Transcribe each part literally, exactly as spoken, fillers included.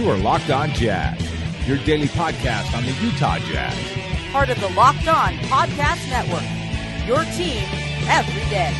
You are Locked On Jazz, your daily podcast on the Utah Jazz. Part of the Locked On Podcast Network, your team every day.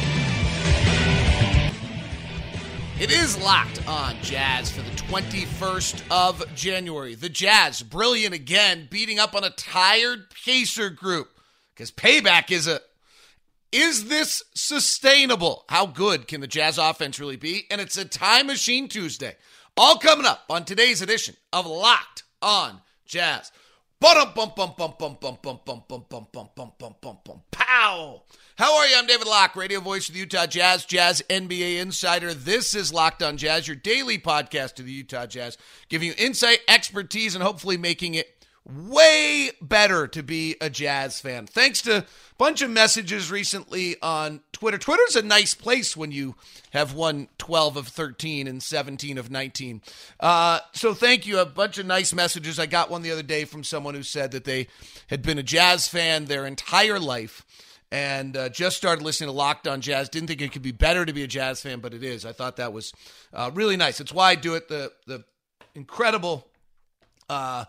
It is Locked On Jazz for the twenty-first of January. The Jazz, brilliant again, beating up on a tired Pacer group. Because payback is a... Is this sustainable? How good can the Jazz offense really be? And it's a Time Machine Tuesday. All coming up on today's edition of Locked On Jazz. Bum bum bum bum bum bum bum bum bum bum bum bum bum bum bum pow. How are you? I'm David Locke, radio voice of the Utah Jazz, Jazz N B A insider. This is Locked On Jazz, your daily podcast of the Utah Jazz, giving you insight, expertise, and hopefully making it way better to be a Jazz fan. Thanks to a bunch of messages recently on Twitter. Twitter's a nice place when you have won twelve of thirteen and seventeen of nineteen. Uh, so thank you. A bunch of nice messages. I got one the other day from someone who said that they had been a Jazz fan their entire life and uh, just started listening to Locked On Jazz. Didn't think it could be better to be a Jazz fan, but it is. I thought that was uh, really nice. It's why I do it. The, the incredible... Uh,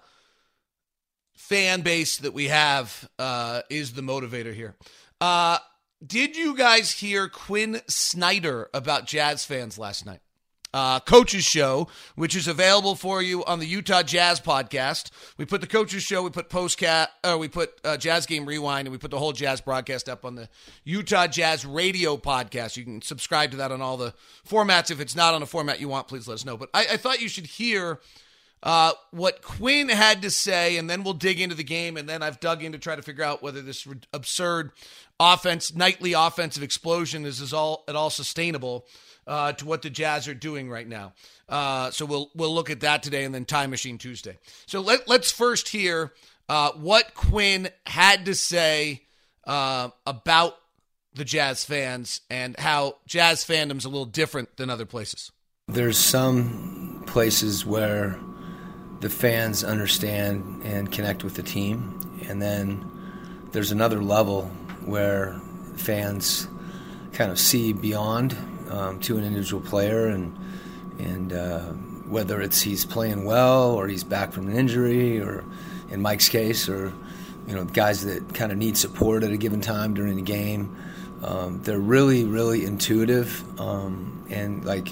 fan base that we have uh, is the motivator here. Uh, did you guys hear Quinn Snyder about Jazz fans last night? Uh, Coach's Show, which is available for you on the Utah Jazz podcast. We put the Coach's Show, we put Postcat, or we put uh, Jazz Game Rewind, and we put the whole Jazz broadcast up on the Utah Jazz Radio podcast. You can subscribe to that on all the formats. If it's not on a format you want, please let us know. But I, I thought you should hear Uh, what Quinn had to say, and then we'll dig into the game, and then I've dug in to try to figure out whether this absurd offense, nightly offensive explosion is, is all at all sustainable uh, to what the Jazz are doing right now. Uh, so we'll we'll look at that today, and then Time Machine Tuesday. So let, let's first hear uh, what Quinn had to say uh, about the Jazz fans and how Jazz fandom's a little different than other places. There's some places where the fans understand and connect with the team, and then there's another level where fans kind of see beyond um, to an individual player, and and uh, whether it's he's playing well or he's back from an injury, or in Mike's case, or you know guys that kind of need support at a given time during the game. Um, they're really, really intuitive um, and like.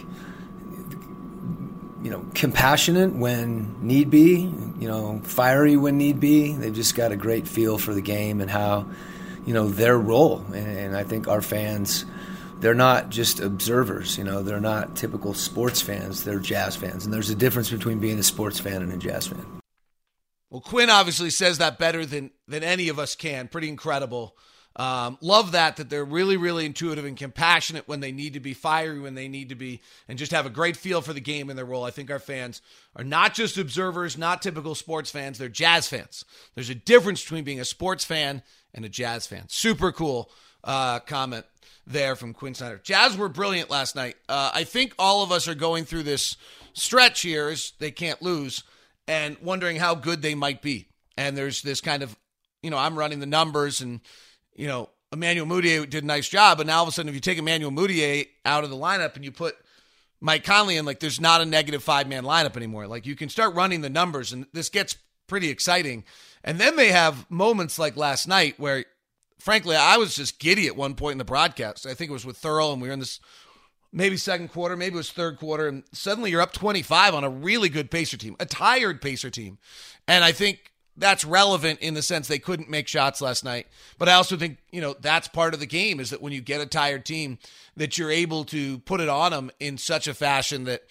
You know, compassionate when need be, you know, fiery when need be. They've just got a great feel for the game and how, you know, their role. And, and I think our fans, they're not just observers, you know, they're not typical sports fans, they're Jazz fans. And there's a difference between being a sports fan and a Jazz fan. Well, Quinn obviously says that better than, than any of us can. Pretty incredible. Um, love that, that they're really, really intuitive and compassionate when they need to be, fiery when they need to be, and just have a great feel for the game and their role. I think our fans are not just observers, not typical sports fans. They're Jazz fans. There's a difference between being a sports fan and a Jazz fan. Super cool uh, comment there from Quinn Snyder. Jazz were brilliant last night. Uh, I think all of us are going through this stretch here as they can't lose and wondering how good they might be. And there's this kind of, you know, I'm running the numbers and, you know, Emmanuel Mudiay did a nice job, but now all of a sudden if you take Emmanuel Mudiay out of the lineup and you put Mike Conley in, like there's not a negative five-man lineup anymore. Like you can start running the numbers, and this gets pretty exciting. And then they have moments like last night where, frankly, I was just giddy at one point in the broadcast. I think it was with Thurl, and we were in this maybe second quarter, maybe it was third quarter, and suddenly you're up twenty-five on a really good Pacer team, a tired Pacer team. And I think that's relevant in the sense they couldn't make shots last night. But I also think, you know, that's part of the game, is that when you get a tired team, that you're able to put it on them in such a fashion that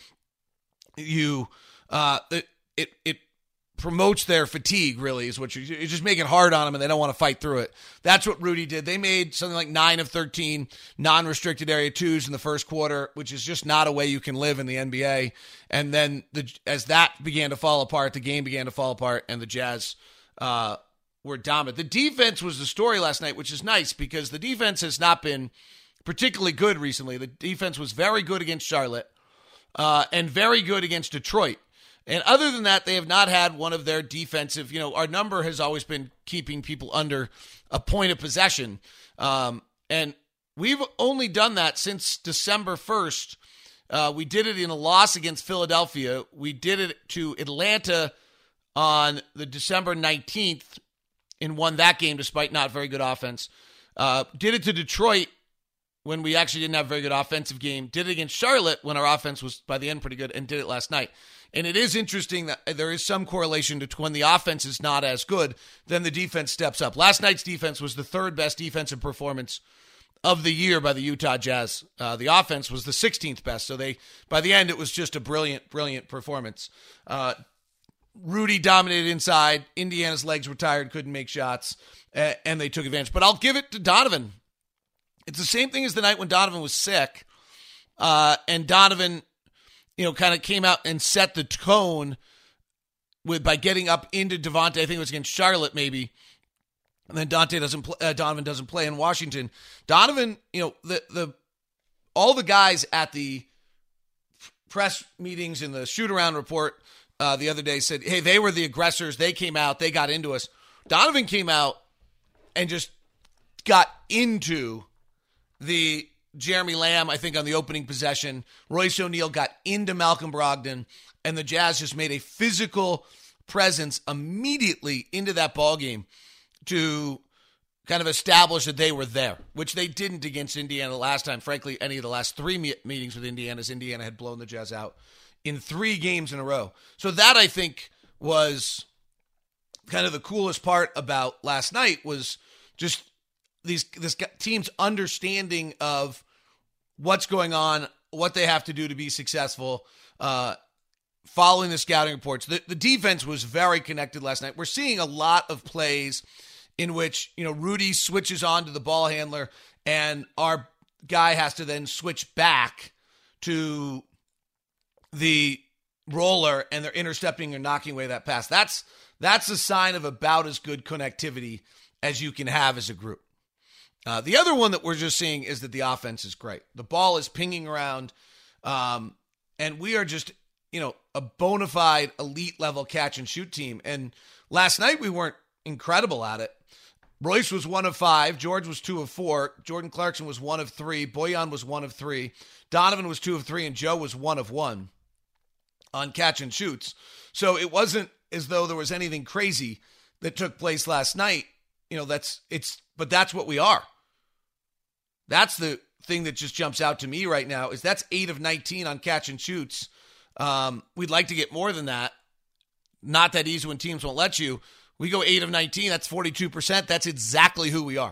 you, uh, it, it, it promotes their fatigue, really, is what you're, you just make it hard on them and they don't want to fight through it. That's what Rudy did. They made something like nine of thirteen non-restricted area twos in the first quarter, which is just not a way you can live in the N B A. And then the, as that began to fall apart, the game began to fall apart, and the Jazz uh, were dominant. The defense was the story last night, which is nice because the defense has not been particularly good recently. The defense was very good against Charlotte uh, and very good against Detroit. And other than that, they have not had one of their defensive, you know, our number has always been keeping people under a point of possession. Um, and we've only done that since December first Uh, we did it in a loss against Philadelphia. We did it to Atlanta on the December nineteenth and won that game despite not very good offense. Uh, did it to Detroit when we actually didn't have a very good offensive game. Did it against Charlotte when our offense was, by the end, pretty good, and did it last night. And it is interesting that there is some correlation to when the offense is not as good, then the defense steps up. Last night's defense was the third best defensive performance of the year by the Utah Jazz. Uh, the offense was the sixteenth best. So they, by the end, it was just a brilliant, brilliant performance. Uh, Rudy dominated inside. Indiana's legs were tired, couldn't make shots, uh, and they took advantage. But I'll give it to Donovan. It's the same thing as the night when Donovan was sick. Uh, and Donovan, you know, kind of came out and set the tone with by getting up into Devontae. I think it was against Charlotte, maybe. And then Dante doesn't play, uh, Donovan doesn't play in Washington. Donovan, you know, the the all the guys at the press meetings and the shoot-around report uh, the other day said, hey, they were the aggressors. They came out. They got into us. Donovan came out and just got into the Jeremy Lamb, I think, on the opening possession. Royce O'Neal got into Malcolm Brogdon, and the Jazz just made a physical presence immediately into that ballgame to kind of establish that they were there, which they didn't against Indiana last time. Frankly, any of the last three me- meetings with Indiana, as Indiana had blown the Jazz out in three games in a row. So that, I think, was kind of the coolest part about last night, was just these this team's understanding of what's going on, what they have to do to be successful, uh, following the scouting reports. The, the defense was very connected last night. We're seeing a lot of plays in which, you know, Rudy switches on to the ball handler and our guy has to then switch back to the roller and they're intercepting or knocking away that pass. That's that's a sign of about as good connectivity as you can have as a group. Uh, the other one that we're just seeing is that the offense is great. The ball is pinging around, um, and we are just, you know, a bona fide elite level catch and shoot team. And last night we weren't incredible at it. Royce was one of five. George was two of four. Jordan Clarkson was one of three. Bojan was one of three. Donovan was two of three, and Joe was one of one on catch and shoots. So it wasn't as though there was anything crazy that took place last night. You know, that's it's, but that's what we are. That's the thing that just jumps out to me right now, is that's eight of nineteen on catch and shoots. Um, we'd like to get more than that. Not that easy when teams won't let you. We go eight of nineteen, that's forty-two percent. That's exactly who we are.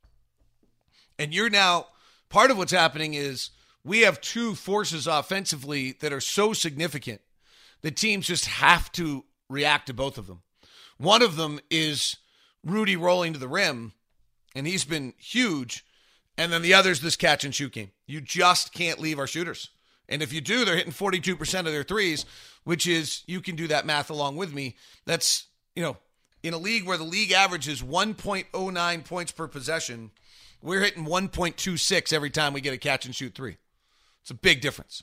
And you're now, part of what's happening is we have two forces offensively that are so significant that teams just have to react to both of them. One of them is Rudy rolling to the rim, and he's been huge. And then the other is this catch and shoot game. You just can't leave our shooters. And if you do, they're hitting forty-two percent of their threes, which is, you can do that math along with me. That's, you know, in a league where the league average is one point oh nine points per possession, we're hitting one point two six every time we get a catch and shoot three. It's a big difference.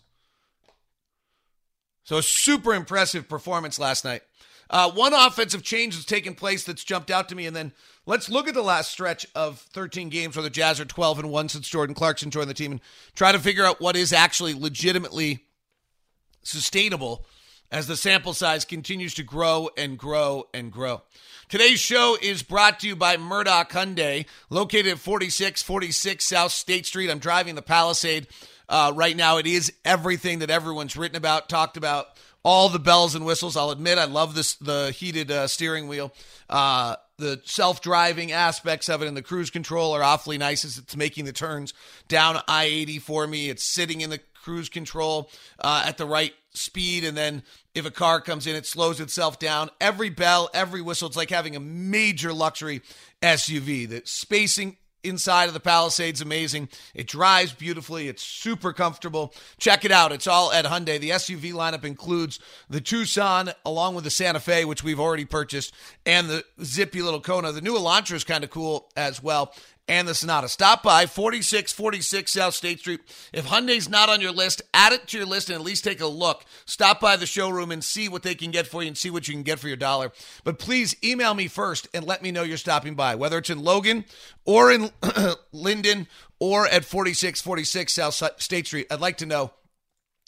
So a super impressive performance last night. Uh, one offensive change has taken place that's jumped out to me, and then let's look at the last stretch of thirteen games where the Jazz are twelve and one since Jordan Clarkson joined the team, and try to figure out what is actually legitimately sustainable as the sample size continues to grow and grow and grow. Today's show is brought to you by Murdoch Hyundai, located at forty-six forty-six South State Street. I'm driving the Palisade uh, right now. It is everything that everyone's written about, talked about. All the bells and whistles. I'll admit I love this, the heated uh, steering wheel. Uh, the self-driving aspects of it and the cruise control are awfully nice as it's making the turns down I eighty for me. It's sitting in the cruise control uh, at the right speed, and then if a car comes in, it slows itself down. Every bell, every whistle, it's like having a major luxury S U V. The spacing inside of the Palisade's amazing. It drives beautifully. It's super comfortable. Check it out. It's all at Hyundai. The S U V lineup includes the Tucson, along with the Santa Fe, which we've already purchased, and the zippy little Kona. The new Elantra is kind of cool as well, and the Sonata. Stop by forty-six forty-six South State Street. If Hyundai's not on your list, add it to your list and at least take a look. Stop by the showroom and see what they can get for you and see what you can get for your dollar. But please email me first and let me know you're stopping by, whether it's in Logan or in Linden or at forty-six forty-six South State Street. I'd like to know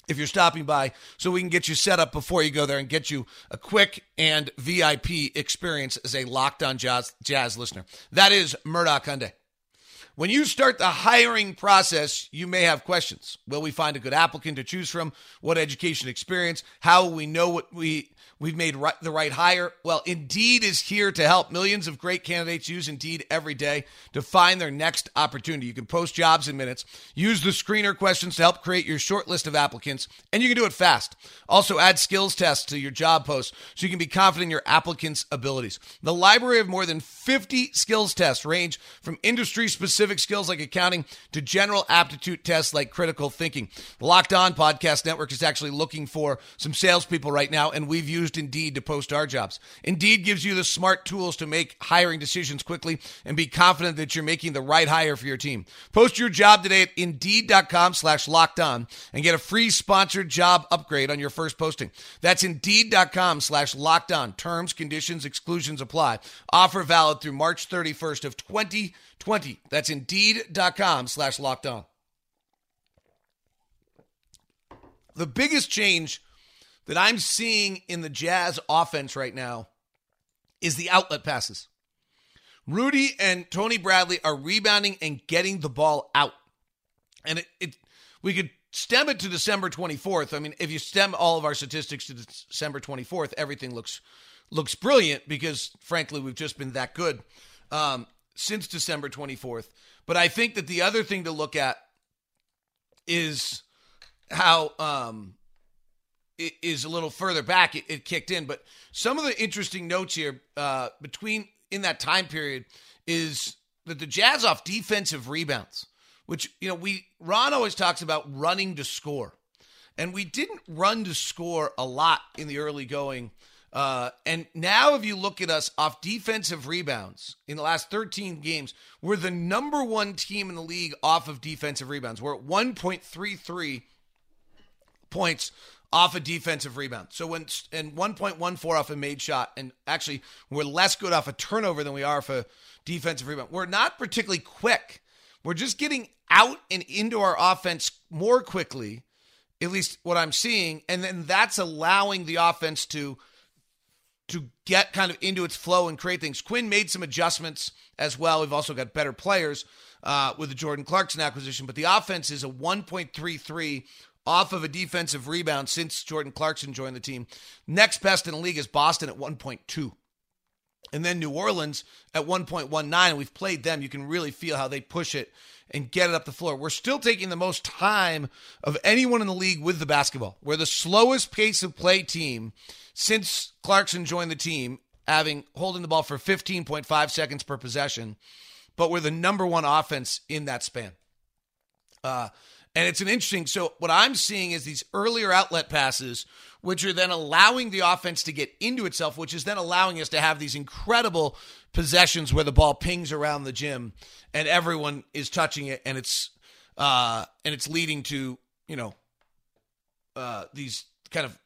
if you're stopping by, so we can get you set up before you go there and get you a quick and V I P experience as a Locked On Jazz, Jazz listener. That is Murdoch Hyundai. When you start the hiring process, you may have questions. Will we find a good applicant to choose from? What education experience? How will we know what we, we've made right, the right hire? Well, Indeed is here to help. Millions of great candidates use Indeed every day to find their next opportunity. You can post jobs in minutes, use the screener questions to help create your short list of applicants, and you can do it fast. Also, add skills tests to your job posts so you can be confident in your applicant's abilities. The library of more than fifty skills tests range from industry-specific skills like accounting to general aptitude tests like critical thinking. The Locked On Podcast Network is actually looking for some salespeople right now, and we've used Indeed to post our jobs. Indeed gives you the smart tools to make hiring decisions quickly and be confident that you're making the right hire for your team. Post your job today at Indeed.com slash locked on and get a free sponsored job upgrade on your first posting. That's Indeed.com slash locked on. Terms, conditions, exclusions apply. Offer valid through March thirty-first of twenty twenty. That's Indeed.com slash locked on. The biggest change that I'm seeing in the Jazz offense right now is the outlet passes. Rudy and Tony Bradley are rebounding and getting the ball out. And it, it we could stem it to December twenty-fourth. I mean, if you stem all of our statistics to December twenty-fourth, everything looks looks brilliant because, frankly, we've just been that good um, since December twenty-fourth. But I think that the other thing to look at is how um, it is a little further back. It, it kicked in. But some of the interesting notes here uh, between in that time period is that the Jazz off defensive rebounds, which, you know, we Ron always talks about running to score. And we didn't run to score a lot in the early going. Uh, and now if you look at us off defensive rebounds in the last thirteen games, we're the number one team in the league off of defensive rebounds. We're at one point three three points off a defensive rebound. So when, and one point one four off a made shot. And actually, we're less good off a turnover than we are for a defensive rebound. We're not particularly quick. We're just getting out and into our offense more quickly, at least what I'm seeing. And then that's allowing the offense to to get kind of into its flow and create things. Quinn made some adjustments as well. We've also got better players uh, with the Jordan Clarkson acquisition, but the offense is a one point three three off of a defensive rebound since Jordan Clarkson joined the team. Next best in the league is Boston at one point two. And then New Orleans at one point one nine. And we've played them. You can really feel how they push it and get it up the floor. We're still taking the most time of anyone in the league with the basketball. We're the slowest pace of play team since Clarkson joined the team, having holding the ball for fifteen point five seconds per possession. But we're the number one offense in that span. Uh, and it's an interesting, so what I'm seeing is these earlier outlet passes, which are then allowing the offense to get into itself, which is then allowing us to have these incredible possessions where the ball pings around the gym and everyone is touching it, and it's uh, and it's leading to, you know, uh, these kind of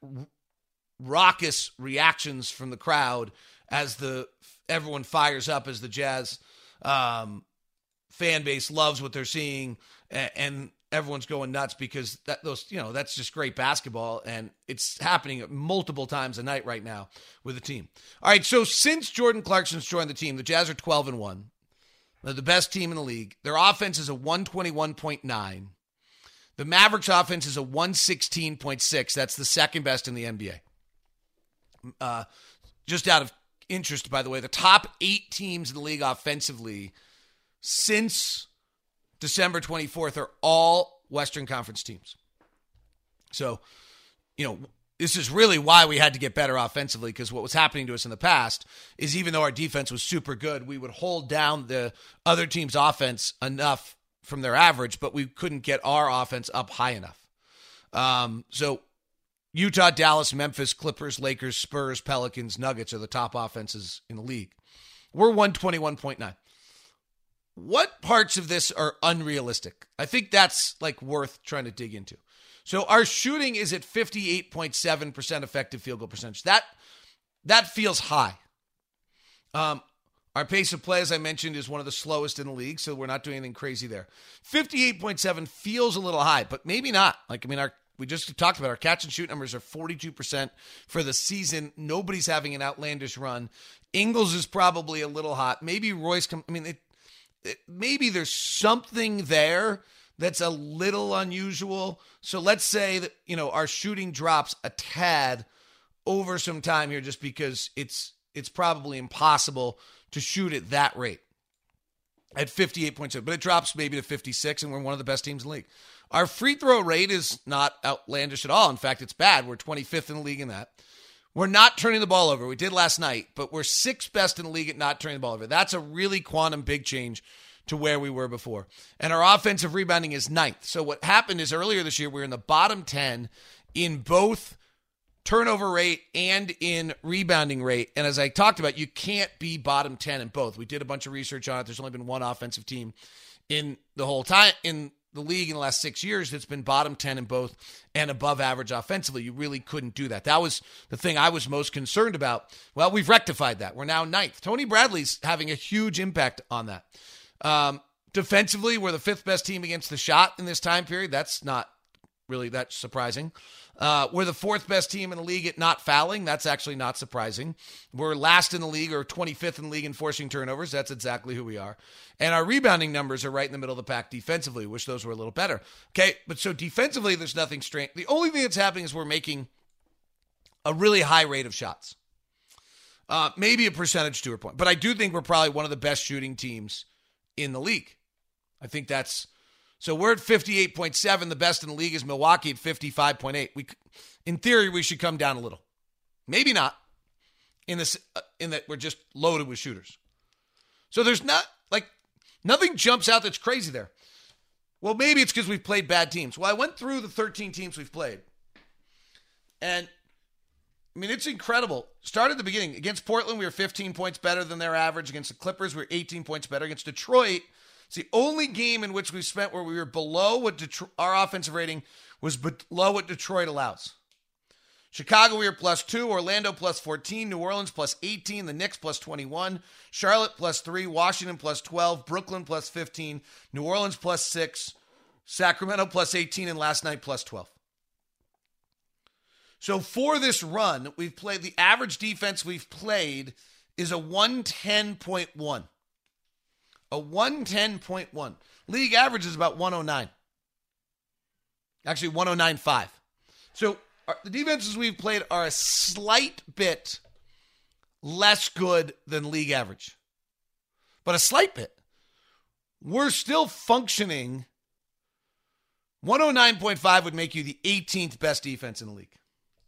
raucous reactions from the crowd as the everyone fires up as the Jazz um, fan base loves what they're seeing, and, and everyone's going nuts because that those you know that's just great basketball, and it's happening multiple times a night right now with the team. All right, so since Jordan Clarkson's joined the team, the Jazz are twelve and one. They're the best team in the league. Their offense is a one twenty-one point nine. The Mavericks offense is a one sixteen point six. That's the second best in the N B A. Uh, just out of interest, by the way, the top eight teams in the league offensively since December twenty-fourth are all Western Conference teams. So, you know, this is really why we had to get better offensively, because what was happening to us in the past is even though our defense was super good, we would hold down the other team's offense enough from their average, but we couldn't get our offense up high enough. Um, so Utah, Dallas, Memphis, Clippers, Lakers, Spurs, Pelicans, Nuggets are the top offenses in the league. We're one twenty-one point nine. What parts of this are unrealistic? I think that's like worth trying to dig into. So our shooting is at fifty-eight point seven percent effective field goal percentage. That that feels high. Um, our pace of play, as I mentioned, is one of the slowest in the league, so we're not doing anything crazy there. fifty-eight point seven feels a little high, but maybe not. Like, I mean, our we just talked about our catch and shoot numbers are forty-two percent for the season. Nobody's having an outlandish run. Ingles is probably a little hot. Maybe Royce, com- I mean, it, it, maybe there's something there that's a little unusual. So let's say that, you know, our shooting drops a tad over some time here just because it's it's probably impossible to shoot at that rate at fifty-eight point seven. But it drops maybe to fifty-six, and we're one of the best teams in the league. Our free throw rate is not outlandish at all. In fact, it's bad. We're twenty-fifth in the league in that. We're not turning the ball over. We did last night, but we're sixth best in the league at not turning the ball over. That's a really quantum big change to where we were before. And our offensive rebounding is ninth. So what happened is earlier this year, we were in the bottom ten in both turnover rate and in rebounding rate. And as I talked about, you can't be bottom ten in both. We did a bunch of research on it. There's only been one offensive team in the whole time in the league in the last six years that's been bottom ten in both and above average offensively. You really couldn't do that. That was the thing I was most concerned about. Well, we've rectified that. We're now ninth. Tony Bradley's having a huge impact on that. Um, defensively, we're the fifth best team against the shot in this time period. That's not really that surprising. Uh, we're the fourth best team in the league at not fouling. That's actually not surprising. We're last in the league or twenty-fifth in the league in forcing turnovers. That's exactly who we are. And our rebounding numbers are right in the middle of the pack defensively. Wish those were a little better. Okay, but so defensively, there's nothing strange. The only thing that's happening is we're making a really high rate of shots. Uh, maybe a percentage to a point. But I do think we're probably one of the best shooting teams in the league. I think that's... So we're at fifty-eight point seven. The best in the league is Milwaukee at fifty-five point eight. We, in theory, we should come down a little. Maybe not. In this, uh, in that we're just loaded with shooters. So there's not, like, nothing jumps out that's crazy there. Well, maybe it's because we've played bad teams. Well, I went through the thirteen teams we've played. And, I mean, it's incredible. Start at the beginning. Against Portland, we were fifteen points better than their average. Against the Clippers, we were eighteen points better. Against Detroit, it's the only game in which we spent where we were below what Detroit, our offensive rating was below what Detroit allows. Chicago, we were plus two. Orlando, plus fourteen. New Orleans, plus eighteen. The Knicks, plus twenty-one. Charlotte, plus three. Washington, plus twelve. Brooklyn, plus fifteen. New Orleans, plus six. Sacramento, plus eighteen. And last night, plus twelve. So for this run, we've played, the average defense we've played is a one ten point one. A one ten point one. League average is about one oh nine. Actually, one oh nine point five. So our, the defenses we've played are a slight bit less good than league average. But a slight bit. We're still functioning. one oh nine point five would make you the eighteenth best defense in the league.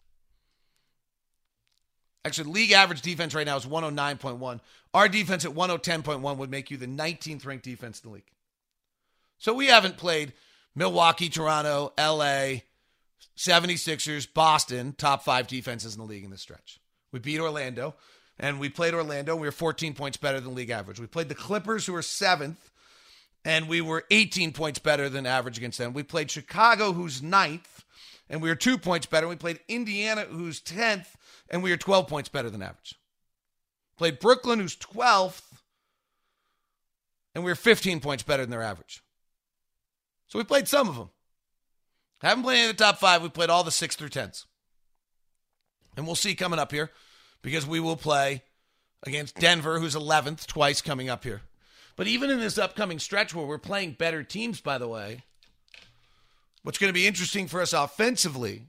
Actually, league average defense right now is one oh nine point one. Our defense at one oh ten point one would make you the nineteenth ranked defense in the league. So we haven't played Milwaukee, Toronto, L A, seventy-sixers, Boston, top five defenses in the league in this stretch. We beat Orlando, and we played Orlando. We were fourteen points better than league average. We played the Clippers, who were seventh, and we were eighteen points better than average against them. We played Chicago, who's ninth, and we were two points better. We played Indiana, who's tenth, and we were twelve points better than average. Played Brooklyn, who's twelfth, and we were fifteen points better than their average. So we played some of them. Haven't played any of the top five. We played all the six through tens. And we'll see coming up here, because we will play against Denver, who's eleventh, twice coming up here. But even in this upcoming stretch where we're playing better teams, by the way, what's going to be interesting for us offensively,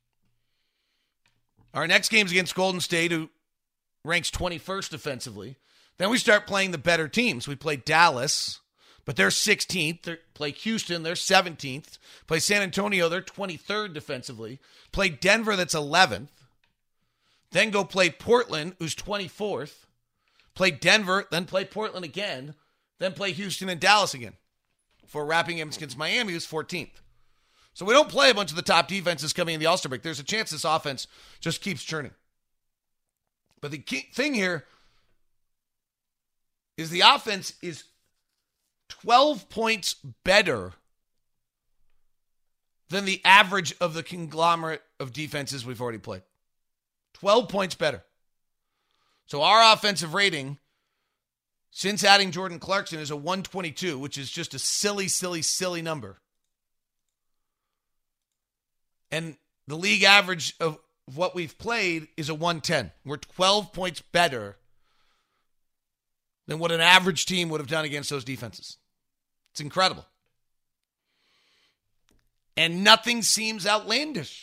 our next game's against Golden State, who ranks twenty-first defensively. Then we start playing the better teams. We play Dallas, but they're sixteenth. They play Houston, they're seventeenth. Play San Antonio, they're twenty-third defensively. Play Denver, that's eleventh. Then go play Portland, who's twenty-fourth. Play Denver, then play Portland again. Then play Houston and Dallas again. Before wrapping games against Miami, who's fourteenth. So we don't play a bunch of the top defenses coming in the All-Star break. There's a chance this offense just keeps churning. But the key thing here is the offense is twelve points better than the average of the conglomerate of defenses we've already played. twelve points better. So our offensive rating, since adding Jordan Clarkson, is a one twenty-two, which is just a silly, silly, silly number. And the league average of what we've played is a one ten. We're twelve points better than what an average team would have done against those defenses. It's incredible. And nothing seems outlandish.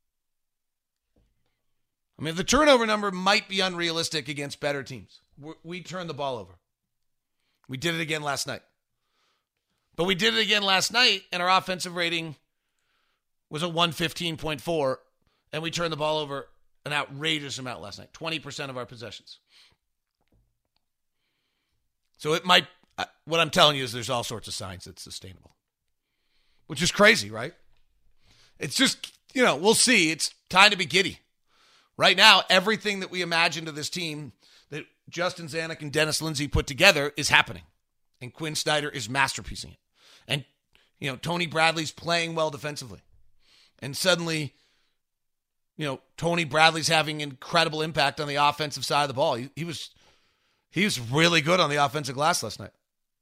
I mean, the turnover number might be unrealistic against better teams. We're, we turn the ball over. We did it again last night. But we did it again last night, and our offensive rating was a one fifteen point four, and we turned the ball over an outrageous amount last night, twenty percent of our possessions. So it might, what I'm telling you is there's all sorts of signs it's sustainable, which is crazy, right? It's just, you know, we'll see. It's time to be giddy. Right now, everything that we imagined of this team that Justin Zanuck and Dennis Lindsey put together is happening. And Quinn Snyder is masterpiecing it. And, you know, Tony Bradley's playing well defensively. And suddenly, you know, Tony Bradley's having incredible impact on the offensive side of the ball. He, he was he was really good on the offensive glass last night.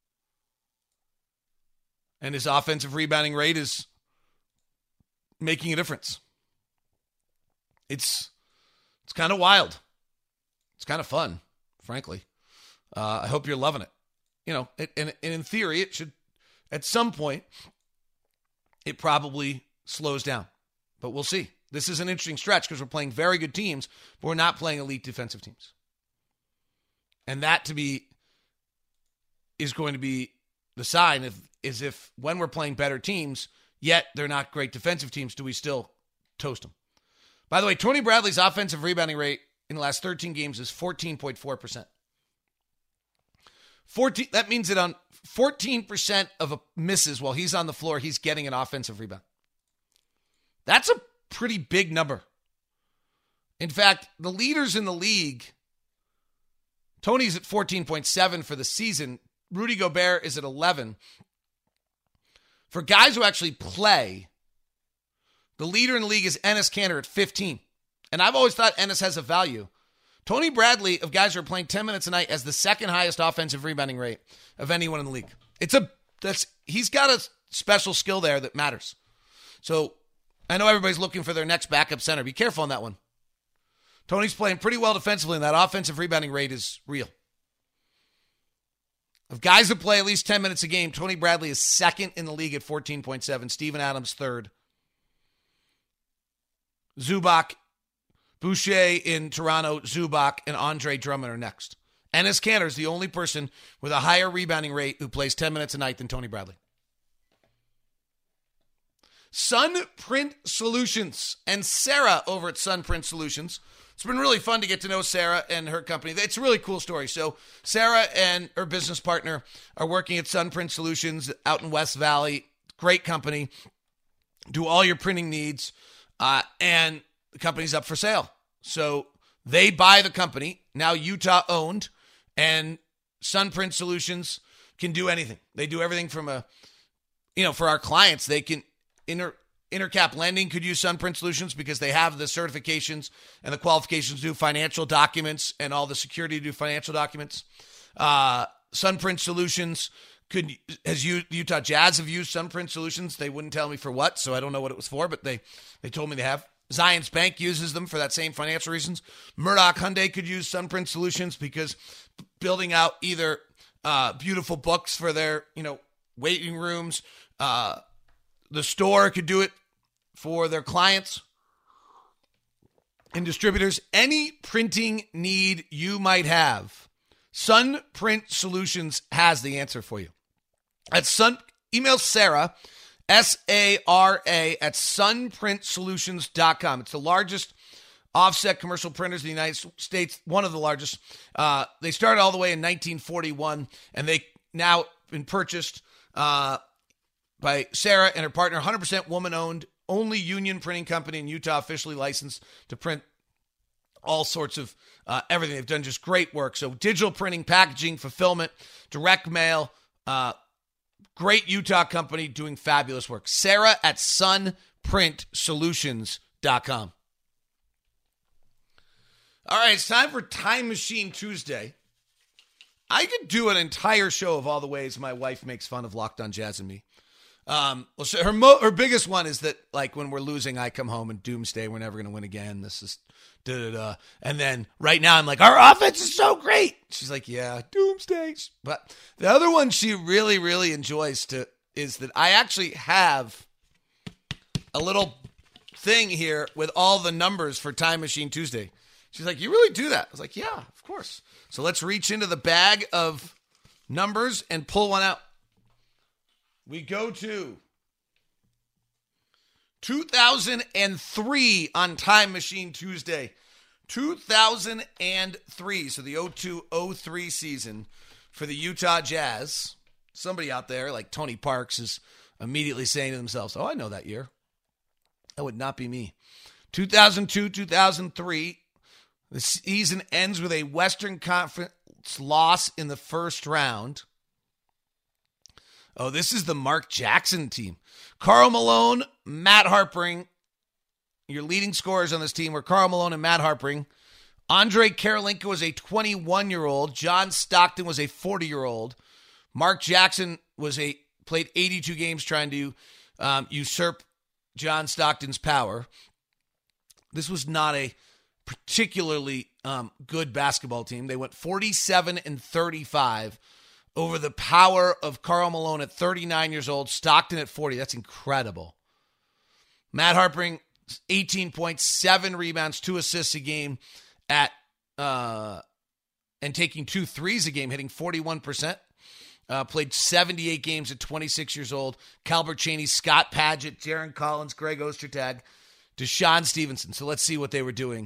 And his offensive rebounding rate is making a difference. It's it's kind of wild. It's kind of fun, frankly. Uh, I hope you're loving it. You know, it, and, and in theory, it should, at some point, it probably slows down. But we'll see. This is an interesting stretch because we're playing very good teams, but we're not playing elite defensive teams. And that, to me, is going to be the sign of, is if when we're playing better teams, yet they're not great defensive teams, do we still toast them? By the way, Tony Bradley's offensive rebounding rate in the last thirteen games is fourteen point four percent. fourteen, that means that on fourteen percent of misses while he's on the floor, he's getting an offensive rebound. That's a pretty big number. In fact, the leaders in the league, Tony's at fourteen point seven for the season. Rudy Gobert is at eleven. For guys who actually play, the leader in the league is Enes Kanter at fifteen. And I've always thought Enes has a value. Tony Bradley, of guys who are playing ten minutes a night, has the second highest offensive rebounding rate of anyone in the league. It's a that's he's got a special skill there that matters. So I know everybody's looking for their next backup center. Be careful on that one. Tony's playing pretty well defensively, and that offensive rebounding rate is real. Of guys that play at least ten minutes a game, Tony Bradley is second in the league at fourteen point seven. Steven Adams third. Zubac, Boucher in Toronto, Zubac, and Andre Drummond are next. Enes Kanter is the only person with a higher rebounding rate who plays ten minutes a night than Tony Bradley. Sunprint Solutions and Sarah over at Sunprint Solutions. It's been really fun to get to know Sarah and her company. It's a really cool story. So Sarah and her business partner are working at Sunprint Solutions out in West Valley. Great company. Do all your printing needs. Uh, and the company's up for sale. So they buy the company, now Utah owned, and Sunprint Solutions can do anything. They do everything from a, you know, for our clients, they can, inter, Intercap Lending could use Sunprint Solutions because they have the certifications and the qualifications to do financial documents and all the security to do financial documents. Uh, Sunprint Solutions could, has used, Utah Jazz have used Sunprint Solutions. They wouldn't tell me for what, so I don't know what it was for, but they, they told me they have. Zions Bank uses them for that same financial reasons. Murdoch Hyundai could use Sunprint Solutions because building out either uh, beautiful books for their, you know, waiting rooms. Uh, the store could do it for their clients and distributors. Any printing need you might have, Sunprint Solutions has the answer for you. At Sun, email Sarah, S A R A, at sunprint solutions dot com. It's the largest offset commercial printers in the United States, one of the largest. Uh, they started all the way in nineteen forty-one, and they now been purchased uh, by Sarah and her partner, one hundred percent woman-owned, only union printing company in Utah, officially licensed to print all sorts of uh, everything. They've done just great work. So digital printing, packaging, fulfillment, direct mail, uh, great Utah company doing fabulous work. Sarah at sunprint solutions dot com. All right, it's time for Time Machine Tuesday. I could do an entire show of all the ways my wife makes fun of Locked On Jazz and me. Um, well, so her mo- her biggest one is that, like, when we're losing, I come home and doomsday. We're never going to win again. This is da da da. And then right now, I'm like, our offense is so great. She's like, yeah, doomsday. But the other one she really, really enjoys to is that I actually have a little thing here with all the numbers for Time Machine Tuesday. She's like, you really do that? I was like, yeah, of course. So let's reach into the bag of numbers and pull one out. We go to two thousand three on Time Machine Tuesday. two thousand three, so the oh two oh three season for the Utah Jazz. Somebody out there, like Tony Parks, is immediately saying to themselves, oh, I know that year. That would not be me. two thousand two two thousand three, the season ends with a Western Conference loss in the first round. Oh, this is the Mark Jackson team. Karl Malone, Matt Harpring. Your leading scorers on this team were Karl Malone and Matt Harpring. Andre Karolinka was a twenty-one-year-old. John Stockton was a forty-year-old. Mark Jackson was a played eighty-two games trying to um, usurp John Stockton's power. This was not a particularly um, good basketball team. They went forty-seven and thirty-five over the power of Karl Malone at thirty-nine years old, Stockton at forty. That's incredible. Matt Harpring, eighteen points, seven rebounds, two assists a game at uh, and taking two threes a game, hitting forty-one percent. Uh, played seventy-eight games at twenty-six years old. Calbert Chaney, Scott Padgett, Jaron Collins, Greg Ostertag, Deshaun Stevenson. So let's see what they were doing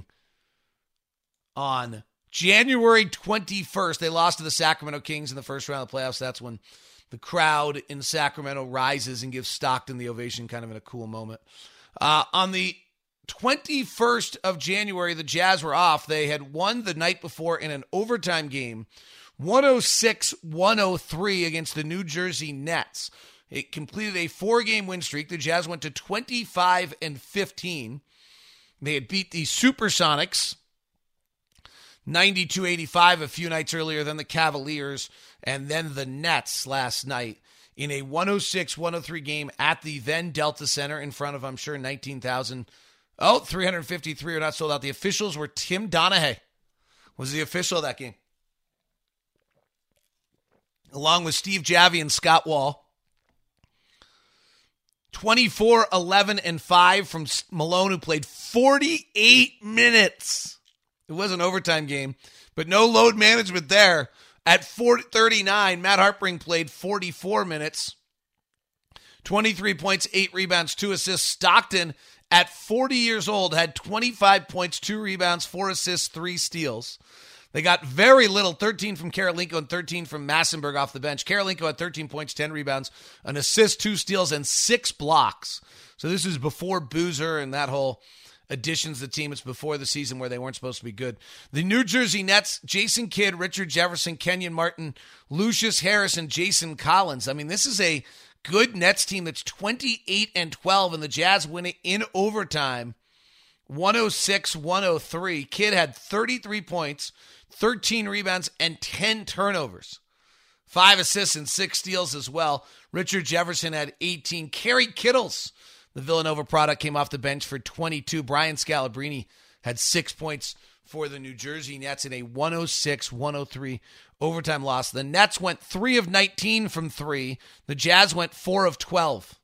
on January twenty-first. They lost to the Sacramento Kings in the first round of the playoffs. That's when the crowd in Sacramento rises and gives Stockton the ovation, kind of in a cool moment. Uh, on the twenty-first of January, the Jazz were off. They had won the night before in an overtime game, one oh six one oh three against the New Jersey Nets. It completed a four-game win streak. The Jazz went to twenty-five and fifteen. They had beat the Supersonics ninety-two eighty-five a few nights earlier, than the Cavaliers, and then the Nets last night in a one oh six one oh three game at the then Delta Center in front of, I'm sure, nineteen thousand. Oh, three hundred fifty-three are not sold out. The officials were Tim Donahue, was the official of that game, along with Steve Javie and Scott Wall. twenty-four eleven and five from Malone, who played forty-eight minutes. It was an overtime game, but no load management there. At thirty-nine, Matt Harpring played forty-four minutes, twenty-three points, eight rebounds, two assists. Stockton, at forty years old, had twenty-five points, two rebounds, four assists, three steals. They got very little, thirteen from Karolinko and thirteen from Massenberg off the bench. Karolinko had thirteen points, ten rebounds, an assist, two steals, and six blocks. So this is before Boozer and that whole additions to the team. It's before the season where they weren't supposed to be good. The New Jersey Nets, Jason Kidd, Richard Jefferson, Kenyon Martin, Lucius Harris, and Jason Collins. I mean, this is a good Nets team that's twenty-eight and twelve, and the Jazz win it in overtime, one oh six one oh three. Kidd had thirty-three points, thirteen rebounds, and ten turnovers. Five assists and six steals as well. Richard Jefferson had eighteen. Kerry Kittles, the Villanova product, came off the bench for twenty-two. Brian Scalabrine had six points for the New Jersey Nets in a one oh six one oh three overtime loss. The Nets went three of nineteen from three. The Jazz went four of twelve.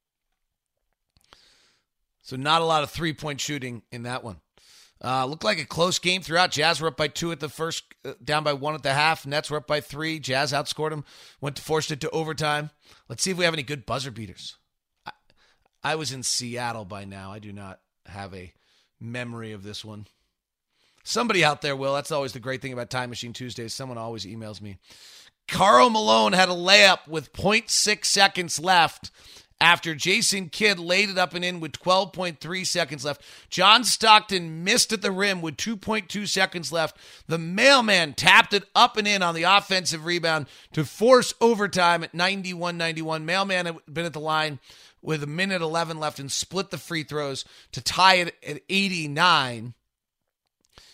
So not a lot of three-point shooting in that one. Uh, looked like a close game throughout. Jazz were up by two at the first, uh, down by one at the half. Nets were up by three. Jazz outscored them, went to forced it to overtime. Let's see if we have any good buzzer beaters. I was in Seattle by now. I do not have a memory of this one. Somebody out there will. That's always the great thing about Time Machine Tuesdays. Someone always emails me. Karl Malone had a layup with point six seconds left after Jason Kidd laid it up and in with twelve point three seconds left. John Stockton missed at the rim with two point two seconds left. The mailman tapped it up and in on the offensive rebound to force overtime at ninety-one ninety-one. Mailman had been at the line with a minute eleven left and split the free throws to tie it at eighty-nine.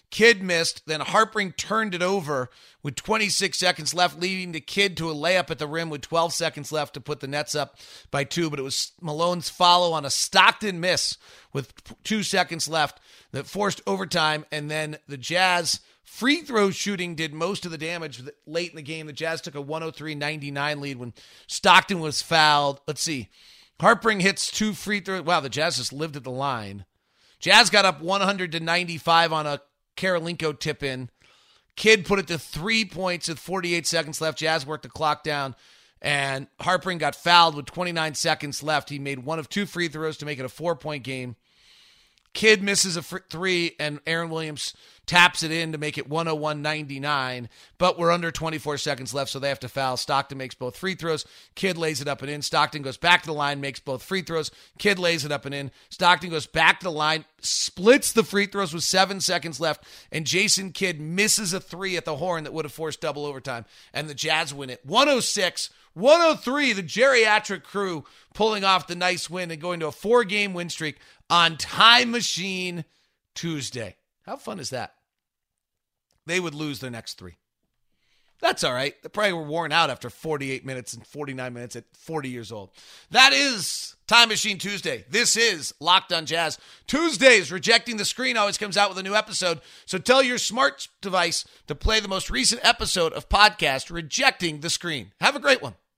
Kidd missed. Then Harpring turned it over with twenty-six seconds left, leading to Kidd to a layup at the rim with twelve seconds left to put the Nets up by two. But it was Malone's follow on a Stockton miss with two seconds left that forced overtime. And then the Jazz free throw shooting did most of the damage late in the game. The Jazz took a one oh three ninety-nine lead when Stockton was fouled. Let's see. Harpring hits two free throws. Wow, the Jazz just lived at the line. Jazz got up one hundred to ninety-five on a Karolinko tip-in. Kidd put it to three points with forty-eight seconds left. Jazz worked the clock down, and Harpring got fouled with twenty-nine seconds left. He made one of two free throws to make it a four-point game. Kidd misses a three, and Aaron Williams taps it in to make it one oh one ninety-nine, but we're under twenty-four seconds left, so they have to foul. Stockton makes both free throws. Kidd lays it up and in. Stockton goes back to the line, makes both free throws. Kidd lays it up and in. Stockton goes back to the line, splits the free throws with seven seconds left, and Jason Kidd misses a three at the horn that would have forced double overtime, and the Jazz win it. one oh six one oh three, the geriatric crew pulling off the nice win and going to a four-game win streak on Time Machine Tuesday. How fun is that? They would lose their next three. That's all right. They probably were worn out after forty-eight minutes and forty-nine minutes at forty years old. That is Time Machine Tuesday. This is Locked on Jazz. Tuesdays, Rejecting the Screen always comes out with a new episode. So tell your smart device to play the most recent episode of podcast Rejecting the Screen. Have a great one.